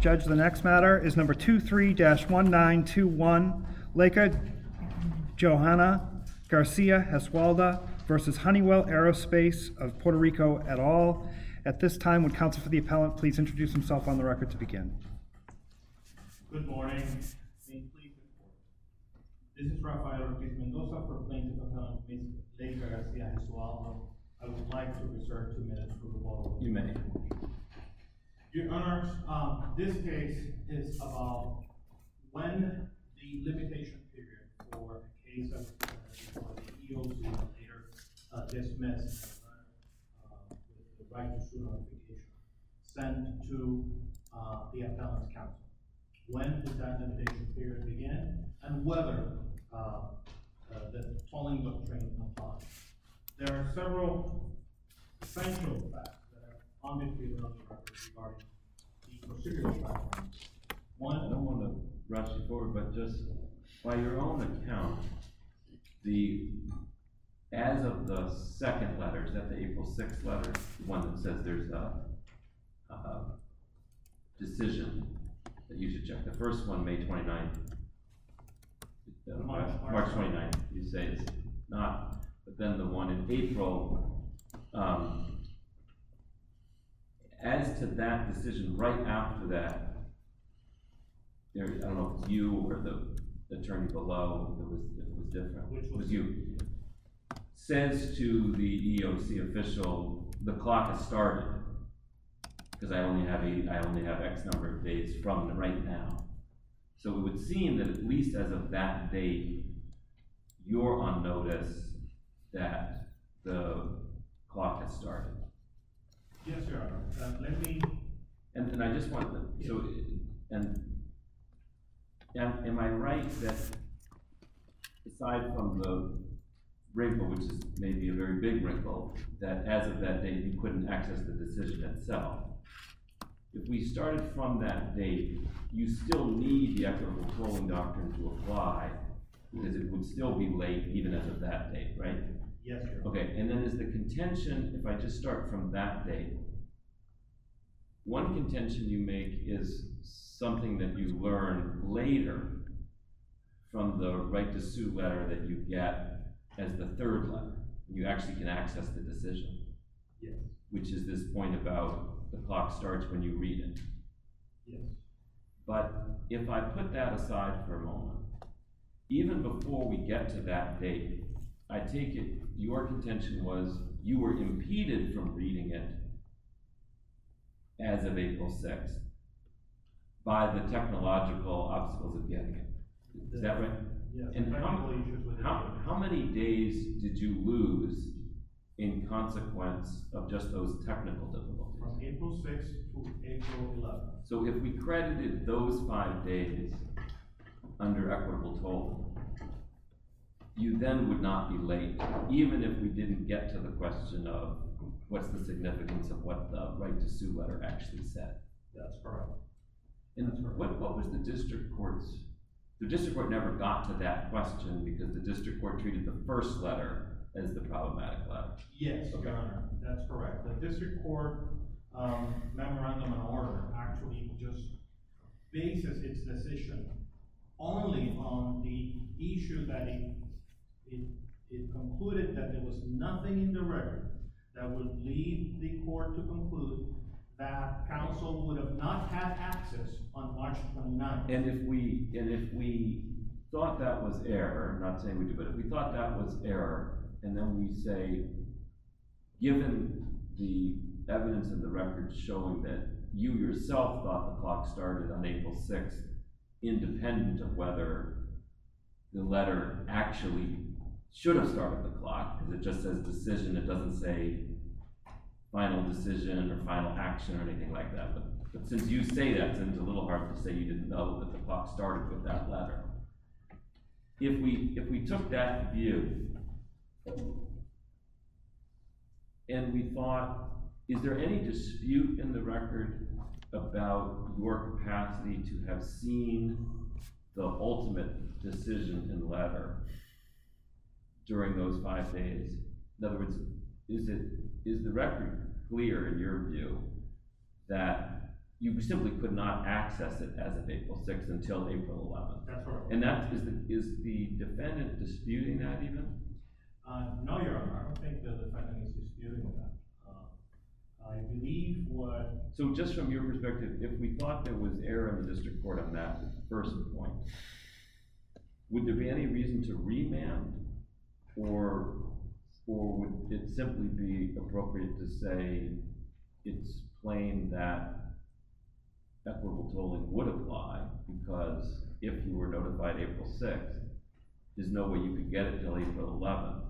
Judge, the next matter is number 23-1921, Leica Johanna Garcia Heswalda versus Honeywell Aerospace of Puerto Rico et al. At this time, would counsel for the appellant please introduce himself on the record to begin? Good morning. May it please the court. This is Rafael Ortiz Mendoza for plaintiff appellant Ms. Leica Garcia Heswalda. I would like to reserve 2 minutes for rebuttal. You may. Your Honors, this case is about when the limitation period for a case of for the EOC later dismissed with the right to sue notification sent to the appellant's counsel. When did that limitation period begin, and whether the tolling doctrine applies. There are several essential facts that are undisputed on the record regarding the procedural background. One, I don't want to rush you forward, but just by your own account, as of the second letter, is that the April 6th letter, the one that says there's a decision that you should check. The first one, May 29th, March 29th, you say it's not, but then the one in April, as to that decision, right after that, I don't know if it's you or the attorney below, if it was different. Which was you. Says to the EOC official, the clock has started, because I only have X number of days from right now. So it would seem that at least as of that date, you're on notice that the clock has started. yes, Your Honor. Let me. And I just want to, so, am I right that aside from the wrinkle, which is maybe a very big wrinkle, that as of that date you couldn't access the decision itself? If we started from that date, you still need the equitable tolling doctrine to apply, because it would still be late even as of that date, right? Yes, Your Honor. Okay, and then is the contention, if I just start from that date, one contention you make is something that you learn later from the right to sue letter that you get as the third letter. You actually can access the decision. Yes. Which is this point about the clock starts when you read it. Yes. But if I put that aside for a moment, even before we get to that date, I take it your contention was you were impeded from reading it as of April 6th by the technological obstacles of getting it. Is that right? Yes. And how many days did you lose in consequence of just those technical difficulties? From April 6th to April 11th. So if we credited those 5 days under equitable tolling, you then would not be late, even if we didn't get to the question of what's the significance of what the right to sue letter actually said. That's correct. And what was the district court's? The district court never got to that question because the district court treated the first letter as the problematic letter. Yes, Okay. Your Honor, that's correct. The district court memorandum and order actually just bases its decision only on the issue that it concluded that there was nothing in the record that would lead the court to conclude that counsel would have not had access on March 29th. And if we thought that was error, I'm not saying we do, but if we thought that was error, and then we say, given the evidence in the record showing that you yourself thought the clock started on April 6th, independent of whether the letter actually should have started the clock, because it just says decision, it doesn't say final decision or final action or anything like that. But since you say that, it's a little hard to say you didn't know that the clock started with that letter. If we took that view and we thought, is there any dispute in the record about your capacity to have seen the ultimate decision in the letter during those 5 days? In other words, is the record clear in your view that you simply could not access it as of April 6th until April 11th. That's correct. And that, is the defendant disputing that even? No, Your Honor, I don't think the defendant is disputing that. I believe what. So just from your perspective, if we thought there was error in the district court on that first point, would there be any reason to remand, or would it simply be appropriate to say it's plain that equitable tolling would apply, because if you were notified April 6th, there's no way you could get it till April 11th?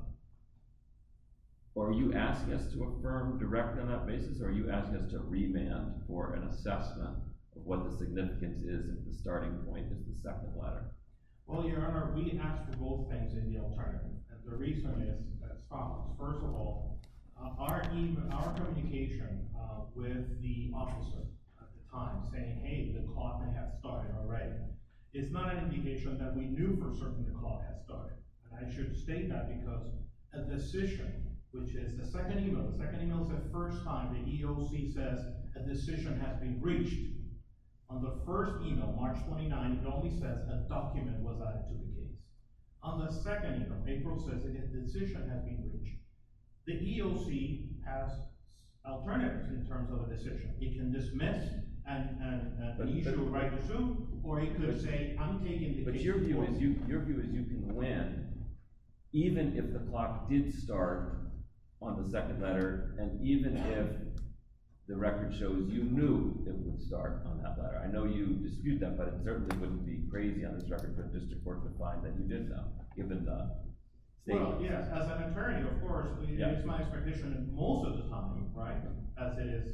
Or are you asking us to affirm directly on that basis, or are you asking us to remand for an assessment of what the significance is if the starting point is the second letter? Well, Your Honor, we asked for both things in the alternative, and the reason is as follows. First of all, our communication with the officer at the time saying, hey, the clock may have started already, is not an indication that we knew for certain the clock had started. And I should state that because a decision, which is the second email is the first time the EOC says a decision has been reached. On the first email, March 29, it only says a document was added to the case. On the second email, April says a decision has been reached. The EOC has alternatives in terms of a decision. It can dismiss and issue a right to sue, or it could say, I'm taking the case. But your view is you can win even if the clock did start on the second letter, and even if the record shows you knew it would start on that letter. I know you dispute that, but it certainly wouldn't be crazy on this record for the district court to find that you did know, given the statement. Well, yes, as an attorney, of course, it's my expectation that most of the time, right, as it is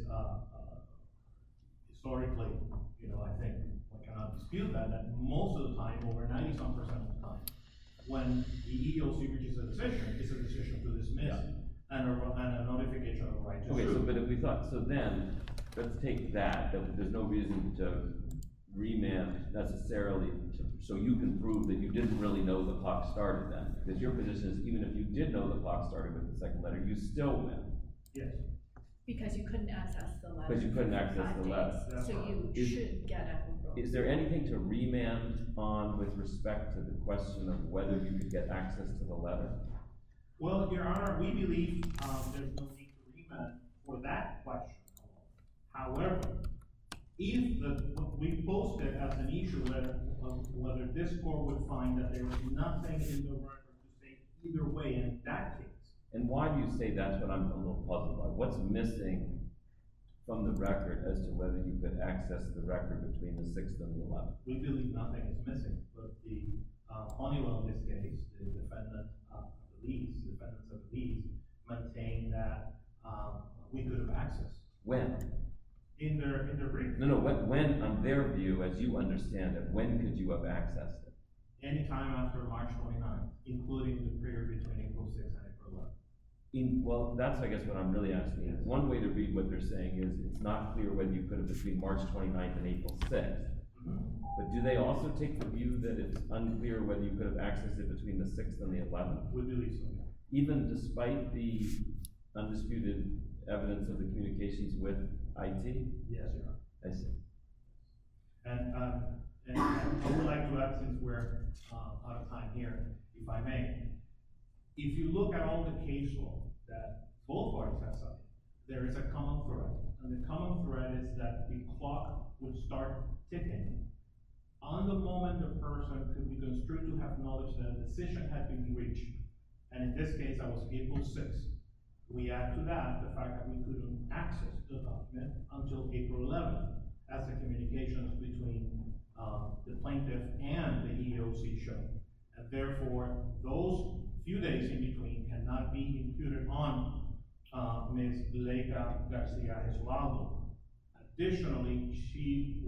historically, I think I cannot dispute that most of the time, over 90% of the time, when the EEOC reaches a decision, it's a decision to dismiss. Yeah. And a notification of a right to sue. Okay, but if we thought, so then, let's take that there's no reason to remand necessarily, so you can prove that you didn't really know the clock started then. Because your position is, even if you did know the clock started with the second letter, you still win. Yes. Because you couldn't access the letter. Because you couldn't access the letter. So you should get equitable. Is there anything to remand on with respect to the question of whether you could get access to the letter? Well, Your Honor, we believe there's no need to remand for that question. However, if we posted as an issue whether this court would find that there was nothing in the record to say either way in that case. And why do you say that's what I'm a little puzzled by? What's missing from the record as to whether you could access the record between the 6th and the 11th? We believe nothing is missing, but the Honeywell in this case, the defendant, defendants of these maintain that we could have access. When? In their brief. No, when, on their view, as you understand it, when could you have accessed it? Anytime after March 29th, including the period between April 6th and April 11th. Well, that's, I guess, what I'm really asking is, one way to read what they're saying is, it's not clear whether you could have between March 29th and April 6th. But do they also take the view that it's unclear whether you could have accessed it between the 6th and the 11th? We believe so. Even despite the undisputed evidence of the communications with IT? Yes, Your Honor. I see. And I would like to add, since we're out of time here, if I may, if you look at all the case law that both parties have cited, there is a common thread. And the common thread is that the clock would start ticking on the moment the person could be construed to have knowledge that a decision had been reached. And in this case, that was April 6th. We add to that the fact that we couldn't access the document until April 11th, as the communications between the plaintiff and the EEOC show. And therefore, those few days in between cannot be imputed on Ms. Leica Garcia Jesualdo. Additionally, she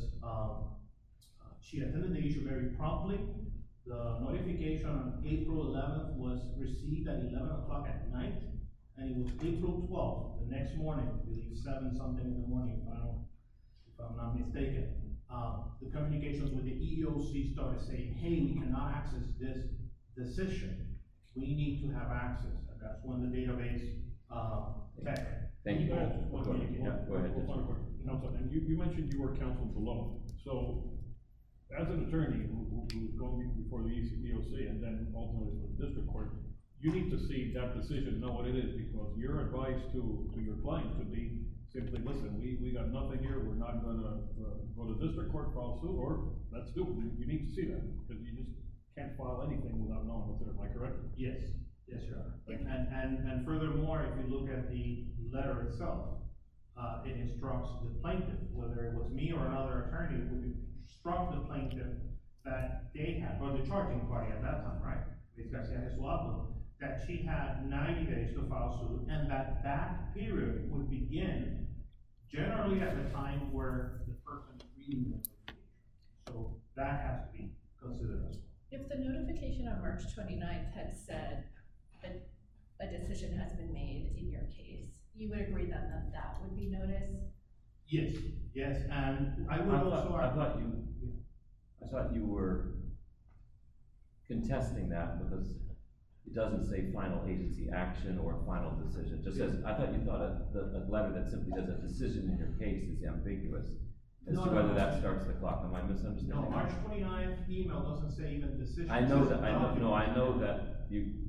attended the issue very promptly. The notification on April 11th was received at 11 o'clock at night, and it was April 12th, the next morning, I believe 7 something in the morning, if I'm not mistaken. The communications with the EEOC started saying, hey, we cannot access this decision. We need to have access, and that's when the database tech. Thank you. Go ahead. Go ahead. Counsel, and you mentioned you were counsel below, so as an attorney who's going before the EOC and then ultimately for the district court, you need to see that decision, know what it is, because your advice to your client could be simply, listen, we got nothing here, we're not gonna go to district court, file suit, or let's do it. You need to see that, because you just can't file anything without knowing what's there, am I correct? Yes, yes, Your Honor. And furthermore, if you look at the letter itself, it instructs the plaintiff, whether it was me or another attorney, would instruct the plaintiff that they had, or the charging party at that time, right? Ms. Garcia Jesualdo, that she had 90 days to file suit, and that period would begin generally at the time where the person is reading the notification. So that has to be considered as well. If the notification on March 29th had said that a decision has been made in your case, you would agree then that that would be notice? Yes, yes, and I would also. I thought you were contesting that because it doesn't say final agency action or final decision. It just says, I thought you thought a letter that simply says a decision in your case is ambiguous as to whether that starts the clock. Am I misunderstanding? No, March 29th email doesn't say even decision. I know that, I know that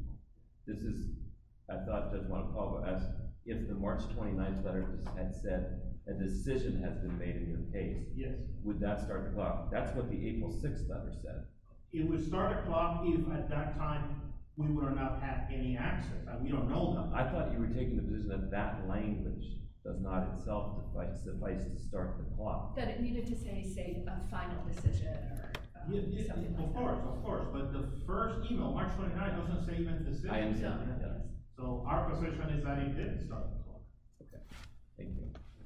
I thought Judge Montecalvo asked if the March 29th letter had said a decision has been made in your case. Yes. Would that start the clock? That's what the April 6th letter said. It would start a clock if at that time we would have not had any access, and we don't know that. I thought you were taking the position that that language does not itself suffice to start the clock. That it needed to say a final decision or something like that. Of course, but the first email, March 29th, doesn't say even decision. I understand, No, yes. So our position is that it did start the clock. Okay, thank you.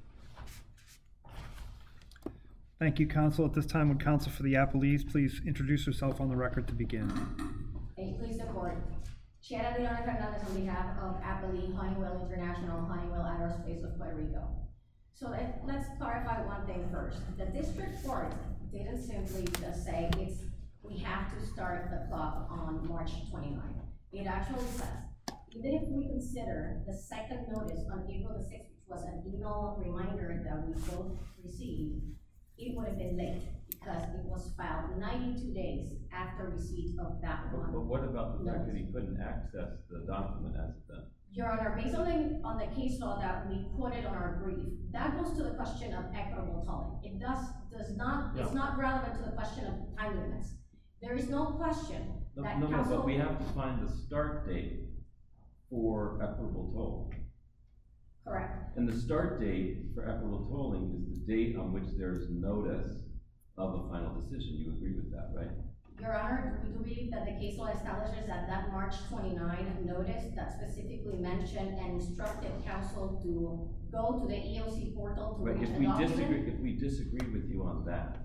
Thank you, counsel. At this time, would counsel for the appellees please introduce herself on the record to begin? Please support. Shannon Leon Fernandez on behalf of Appellee Honeywell International, Honeywell Aerospace of Puerto Rico. So let's clarify one thing first. The district court didn't simply just say we have to start the clock on March 29th. It actually says, even if we consider the second notice on April the 6th, which was an email reminder that we both received, it would have been late because it was filed 92 days after receipt of that one. But what about the fact that he couldn't access the document as then? Your Honor, based on the case law that we quoted on our brief, that goes to the question of equitable tolling. It does not, it's not relevant to the question of timeliness. There is no question that counsel. But we have to find the start date for equitable tolling. Correct. And the start date for equitable tolling is the date on which there is notice of a final decision. You agree with that, right? Your Honor, we do believe that the case law establishes that March 29 notice that specifically mentioned and instructed counsel to go to the EOC portal to read the document. If we disagree with you on that,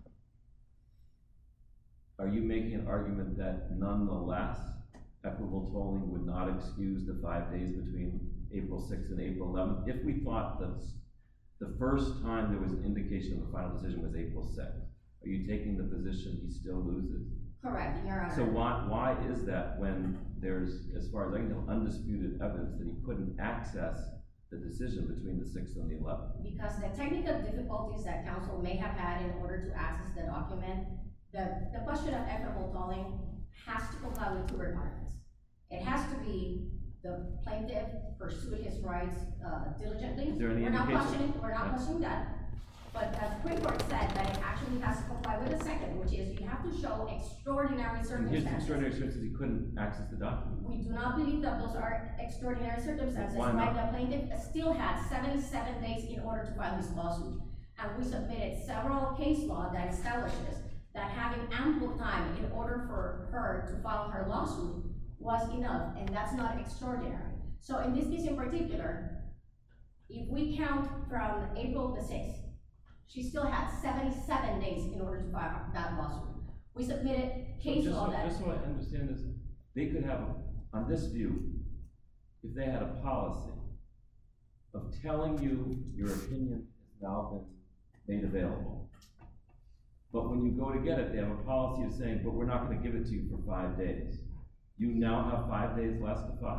are you making an argument that nonetheless equitable tolling would not excuse the 5 days between April 6th and April 11th? If we thought that the first time there was an indication of a final decision was April 6th, are you taking the position he still loses? Correct, Your Honor. So why is that when there's, as far as I can tell, undisputed evidence that he couldn't access the decision between the 6th and the 11th? Because the technical difficulties that counsel may have had in order to access the document, the question of equitable tolling has to comply with two requirements. It has to be the plaintiff pursued his rights diligently. Is there any We're not indication? questioning that. But the Supreme Court said that it actually has to comply with the second, which is you have to show extraordinary And here's the circumstances. extraordinary circumstances, he couldn't access the document. We do not believe that those are extraordinary circumstances. Why not? The plaintiff still had 77 days in order to file his lawsuit. And we submitted several case law that establishes that having ample time in order for her to file her lawsuit was enough, and that's not extraordinary. So in this case in particular, if we count from April the 6th, she still had 77 days in order to file that lawsuit. We submitted case law that. Just so I understand this, they could have, on this view, if they had a policy of telling you your opinion has now been made available, but when you go to get it, they have a policy of saying, but we're not gonna give it to you for 5 days. You now have 5 days less to file.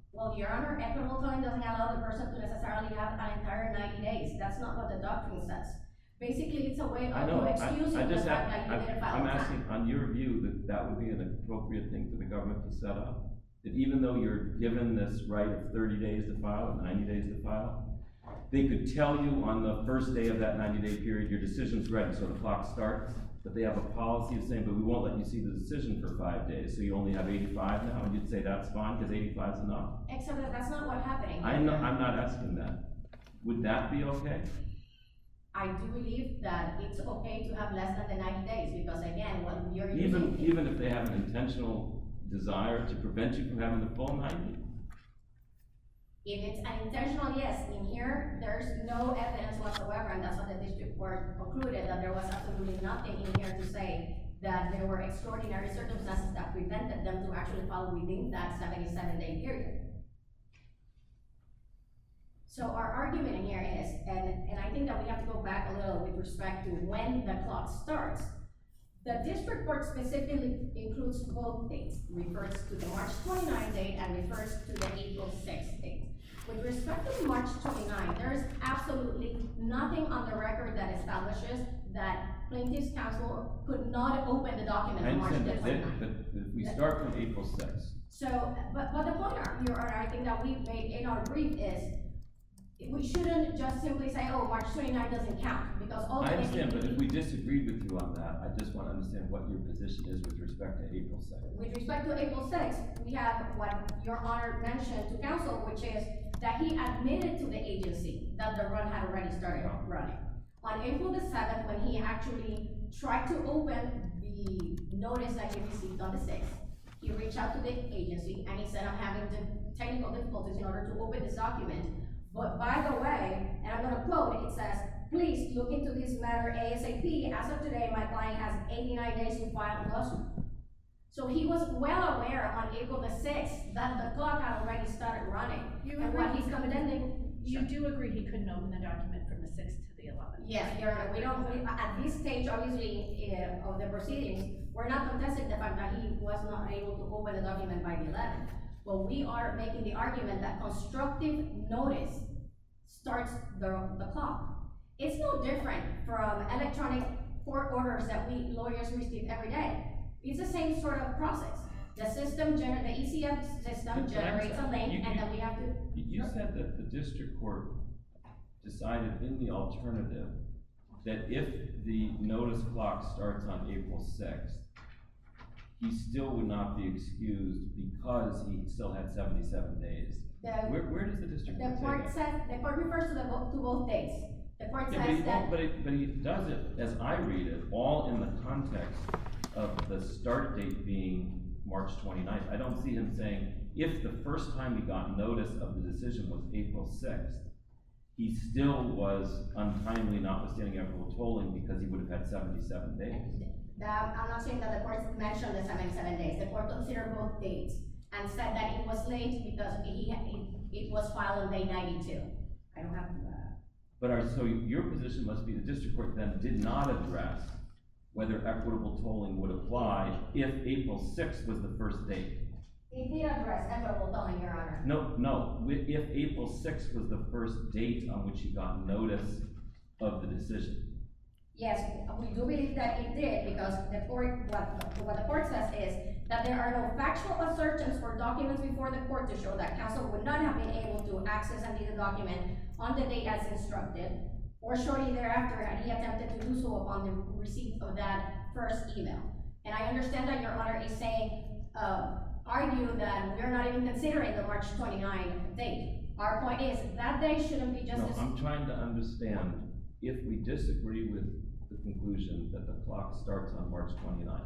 Well, Your Honor, equitable tolling doesn't allow the person to necessarily have an entire 90 days. That's not what the doctrine says. Basically, it's a way I know, of excusing I the just fact that you didn't file I'm on time. asking, on your view, that that would be an appropriate thing for the government to set up? That even though you're given this right of 30 days to file, or 90 days to file, they could tell you on the first day of that 90-day period, your decision's ready, so the clock starts, but they have a policy of saying, but we won't let you see the decision for 5 days, so you only have 85 now, and you'd say that's fine, because 85 is enough? Except that that's not what's happening. I'm not asking that. Would that be okay? I do believe that it's okay to have less than the 90 days, because again, what you're using. Even if they have an intentional desire to prevent you from having the full 90? If it's an intentional yes, in here, there's no evidence whatsoever, and that's what the district court concluded, that there was absolutely nothing in here to say that there were extraordinary circumstances that prevented them to actually follow within that 77-day period. So our argument in here is, and I think that we have to go back a little with respect to when the clock starts. The district court specifically includes both dates, refers to the March 29 date and refers to the April 6 date. With respect to March 29, there is absolutely nothing on the record that establishes that plaintiff's counsel could not open the document I on March understand, 29. but if we start from April 6th. So, but the point, Your Honor, I think that we made in our brief is, we shouldn't just simply say, oh, March 29 doesn't count, because I ultimately. understand, but if we disagreed with you on that, I just want to understand what your position is with respect to April 2nd. With respect to April 6th, we have what Your Honor mentioned to counsel, which is that he admitted to the agency that the run had already started running. On April the 7th, when he actually tried to open the notice that he received on the 6th, he reached out to the agency and he said, I'm having technical difficulties in order to open this document. But by the way, and I'm gonna quote, it says, please look into this matter ASAP. As of today, my client has 89 days to file a lawsuit. So he was well aware on April the 6th that the clock had already started running. And what he's contending. You do agree he couldn't open the document from the 6th to the 11th? Yes, Your Honor, at this stage, obviously, of the proceedings, we're not contesting the fact that he was not able to open the document by the 11th. But we are making the argument that constructive notice starts the clock. It's no different from electronic court orders that we lawyers receive every day. It's the same sort of process. The system, the ECF system generates a link, and then we have to. You said that the district court decided in the alternative that if the notice clock starts on April 6th, he still would not be excused because he still had 77 days. Where does the district court say that? The court refers to both dates. The court Yeah, says that. but he does it, as I read it, all in the context of the start date being March 29th. I don't see him saying, if the first time he got notice of the decision was April 6th, he still was untimely, notwithstanding equitable tolling, because he would have had 77 days. I'm not saying that the court mentioned the 77 days. The court considered both dates and said that it was late because it was filed on day 92. I don't have So your position must be the district court then did not address whether equitable tolling would apply if April 6th was the first date. It did address equitable tolling, Your Honor. No, if April 6th was the first date on which he got notice of the decision. Yes, we do believe that it did, because the court, what the court says is that there are no factual assertions or documents before the court to show that counsel would not have been able to access and read the document on the date as instructed, or shortly thereafter had he attempted to do so upon the receipt of that first email. And I understand that Your Honor is saying, argue that we're not even considering the March 29 date. Our point is that day shouldn't be just. No, I'm trying to understand if we disagree with the conclusion that the clock starts on March 29th.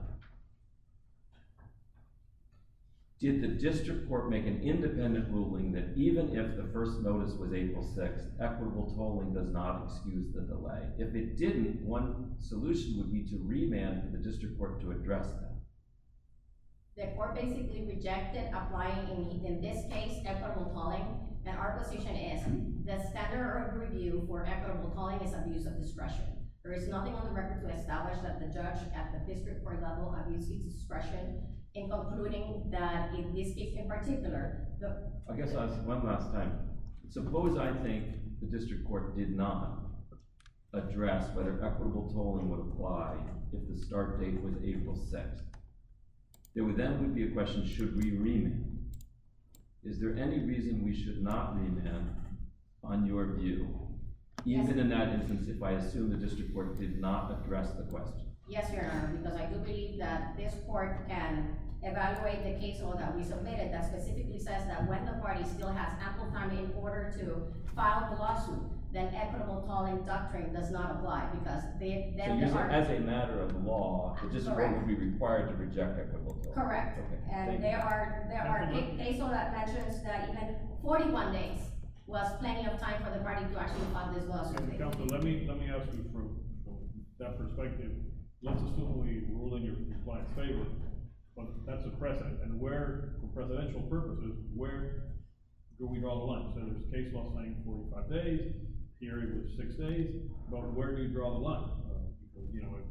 Did the district court make an independent ruling that even if the first notice was April 6th, equitable tolling does not excuse the delay? If it didn't, one solution would be to remand for the district court to address that. The court basically rejected applying in this case equitable tolling, and our position is the standard of review for equitable tolling is abuse of discretion. There is nothing on the record to establish that the judge at the district court level abused his discretion in concluding that in this case in particular, I guess I'll ask one last time. Suppose I think the district court did not address whether equitable tolling would apply if the start date was April 6th. There would then be a question, should we remand? Is there any reason we should not remand on your view? Even in that instance, if I assume the district court did not address the question? Yes, Your Honor, because I do believe that this court can evaluate the case law that we submitted that specifically says that when the party still has ample time in order to file the lawsuit, then equitable tolling doctrine does not apply, because So then you're there saying are. as a matter of law, the district court would be required to reject equitable tolling? Correct. Okay, And thank there are case law that mentions that even 41 days was plenty of time for the party to actually file this lawsuit. And Counsel, let me ask you from that perspective, let's assume we rule in your client's favor, but that's a precedent, and where, for presidential purposes, where do we draw the line? So there's case law saying 45 days, here it was 6 days, but where do you draw the line? Because, you know, if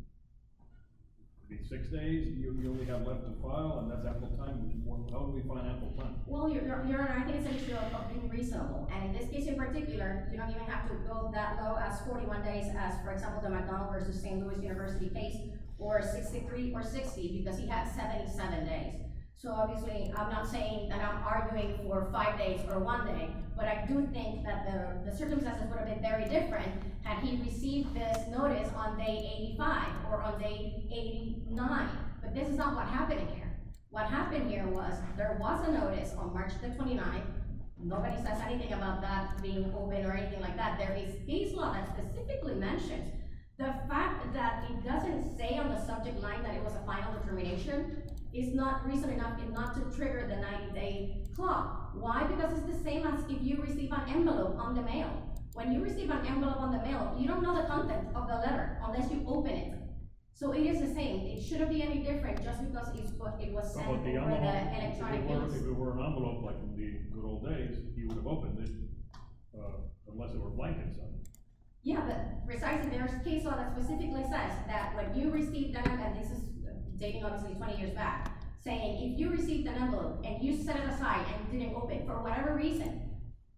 it'd be 6 days, you only have left to file, and that's ample time. How do we find ample time? Well, Your Honor, I think it's an issue of being reasonable, and in this case in particular, you don't even have to go that low as 41 days as, for example, the McDonald versus St. Louis University case, or 63 or 60, because he had 77 days. So obviously, I'm not saying that I'm arguing for 5 days or 1 day, but I do think that the circumstances would have been very different had he received this notice on day 85 or on day 89. But this is not what happened here. What happened here was, there was a notice on March the 29th. Nobody says anything about that being open or anything like that. There is case law that specifically mentions the fact that it doesn't say on the subject line that it was a final determination is not reason enough not to trigger the 90-day clock. Why? Because it's the same as if you receive an envelope on the mail. When you receive an envelope on the mail, you don't know the content of the letter unless you open it. So it is the same. It shouldn't be any different just because it was sent over the electronic means. If it were an envelope like in the good old days, he would have opened it, unless it were blank inside. Yeah, but precisely, there's case law that specifically says that when you receive an envelope, and this is dating obviously 20 years back, saying if you received an envelope and you set it aside and you didn't open it for whatever reason,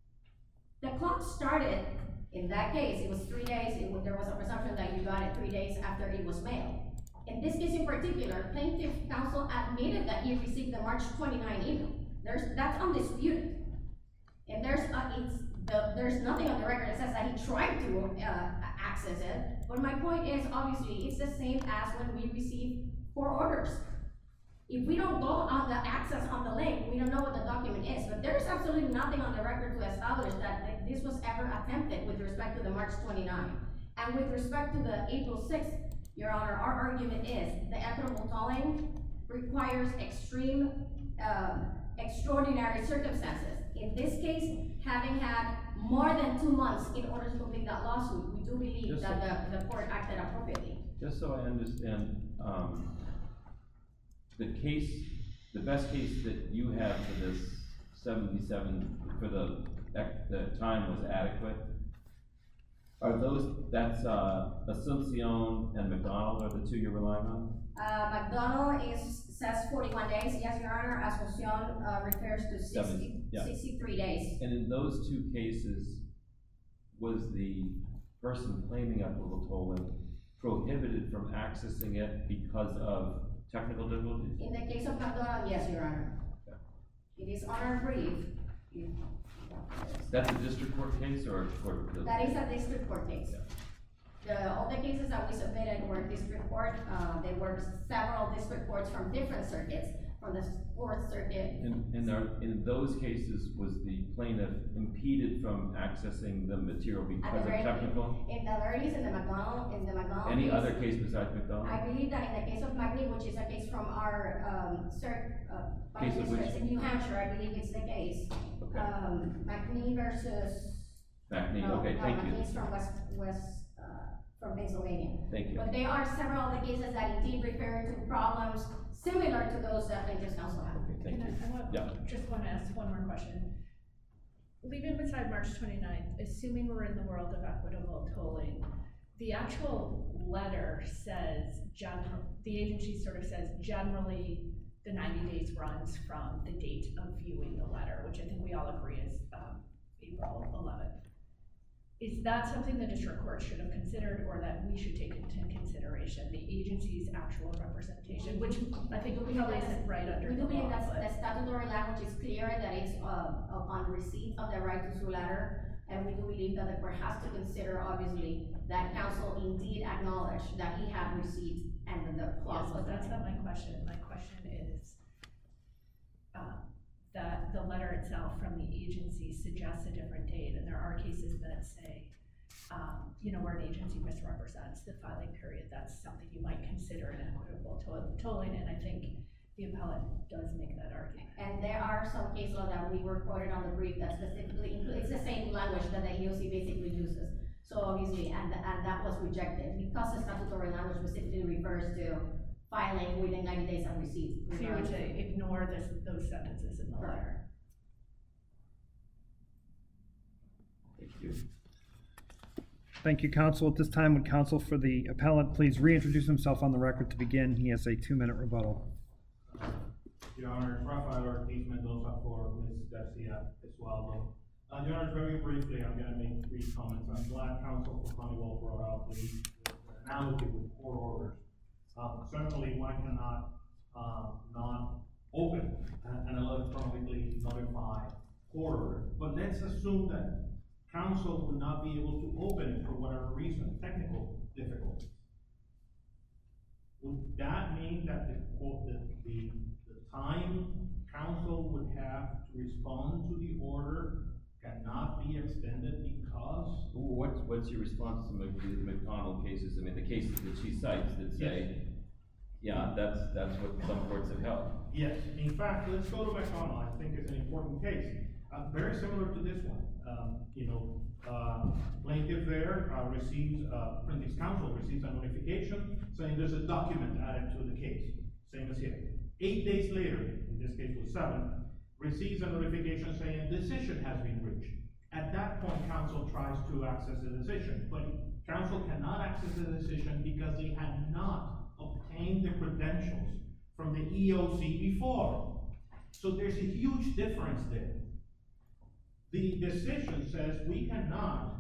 the clock started, in that case, it was 3 days, there was a presumption that you got it 3 days after it was mailed. In this case in particular, plaintiff counsel admitted that he received the March 29 email. That's undisputed. And there's nothing on the record that says that he tried to access it, but my point is, obviously, it's the same as when we receive court orders. If we don't go on the access on the link, we don't know what the document is, but there's absolutely nothing on the record to establish that this was ever attempted with respect to the March 29. And with respect to the April 6th, Your Honor, our argument is the equitable tolling requires extraordinary circumstances. In this case, having had more than 2 months in order to complete that lawsuit, we do believe that the court acted appropriately. Just so I understand, the best case that you have for this 77, for the time was adequate? Are that's Asuncion and McDonald are the two you're relying on? McDonald says 41 days, yes, Your Honor. Asuncion refers to 63 days. And in those two cases, was the person claiming equitable tolling prohibited from accessing it because of technical difficulties? In the case of McDonald, yes, Your Honor. Okay. It is on our brief. That's a district court case or a court of appeals? That is a district court case. All the cases that we submitted were district court. There were several district courts from different circuits, from the 4th Circuit. And in those cases, was the plaintiff impeded from accessing the material because of technical? In the very least, in the McDonald Any case, other case besides McDonald? I believe that in the case of Magny, which is a case from our Case of which? in New Hampshire, I believe it's the case. Okay. Magny versus. Magny, okay, thank you. Magny's from from Pennsylvania. Thank you. But there are several other cases that indeed refer to problems similar to those that plaintiffs counsel have. Okay, thank you. Just want to ask one more question. Leaving beside March 29th, assuming we're in the world of equitable tolling, the actual letter says, the agency sort of says, generally, the 90 days runs from the date of viewing the letter, which I think we all agree is, April 11th. Is that something the district court should have considered, or that we should take into consideration, the agency's actual representation, which I think probably isn't right under We the do believe law, that but- the statutory language is clear, that it's, upon receipt of the right to sue letter, and we do believe that the court has to consider, obviously, that counsel indeed acknowledged that he had receipt and then the clause Yes, but was that's there. not my question. My question is, that the letter itself from the agency suggests a different date, and there are cases that say, where an agency misrepresents the filing period, that's something you might consider an equitable tolling, and I think the appellate does make that argument. And there are some case law that we were quoted on the brief that specifically includes, it's the same language that the EOC basically uses. So obviously, and that was rejected, because the statutory language specifically refers to filing within 90 days of receipt. So you would say ignore those sentences in the letter. Thank you. Thank you, counsel. At this time, would counsel for the appellant please reintroduce himself on the record to begin? He has a 2-minute rebuttal. Your Honor, Rafael Ortiz Mendoza for Ms. Garcia Eswaldo. Your Honor, very briefly, I'm gonna make 3 comments. I'm glad counsel for Honeywell brought out the analogy with court orders. Certainly, one cannot, not open an electronically notified court order, but let's assume that counsel would not be able to open it for whatever reason, technical difficulties. Would that mean that the time counsel would have to respond to the order cannot be extended because? What's your response to the McDonald cases? I mean, the cases that she cites that say, yeah, that's what some courts have held. Yes, in fact, let's go to McDonald. I think it's an important case. Very similar to this one. Plaintiff there receives, plaintiff's counsel receives a notification saying there's a document added to the case, same as here. 8 days later, in this case was 7, receives a notification saying a decision has been reached. At that point, counsel tries to access the decision, but counsel cannot access the decision because they had not obtained the credentials from the EOC before. So there's a huge difference there. The decision says we cannot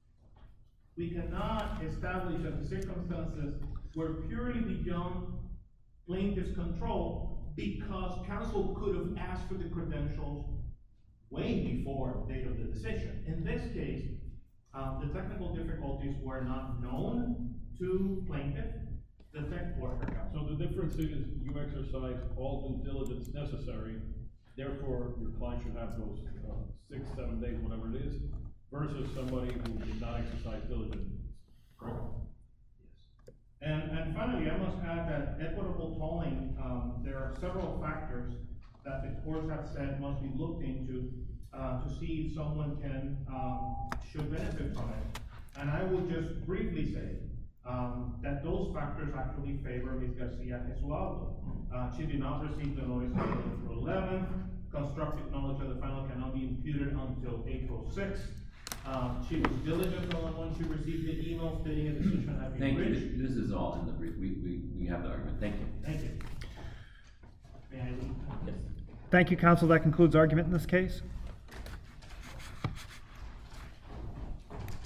establish that the circumstances were purely beyond plaintiff's control because counsel could have asked for the credentials way before the date of the decision. In this case, the technical difficulties were not known to plaintiff. So the difference is you exercise all due diligence necessary, therefore your client should have those 6, 7 days, whatever it is, versus somebody who did not exercise diligence. Correct? Yes. And finally, I must add that equitable tolling, there are several factors that the courts have said must be looked into to see if someone should benefit from it. And I will just briefly say that those factors actually favor Ms. Garcia Eswaldo. She did not receive the notice until April 11th. Constructive knowledge of the final cannot be imputed until April 6th. She was diligent on when she received the email stating a decision had been reached. Thank you. This is all in the brief. We have the argument. Thank you. Thank you. May I leave? Yes. Thank you, counsel. That concludes argument in this case.